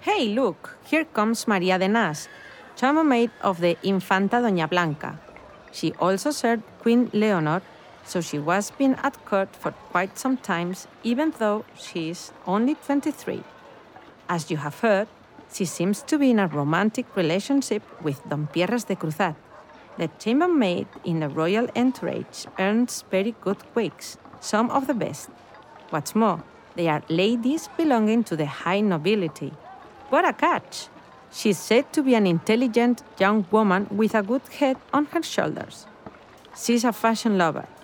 Hey, look, here comes María de Nas, chambermaid of the Infanta Doña Blanca. She also served Queen Leonor, so she was been at court for quite some time, even though she is only 23. As you have heard, she seems to be in a romantic relationship with Don Pierres de Cruzat. The chambermaid in the royal entourage earns very good wigs, some of the best. What's more, they are ladies belonging to the high nobility. What a catch! She's said to be an intelligent young woman with a good head on her shoulders. She's a fashion lover,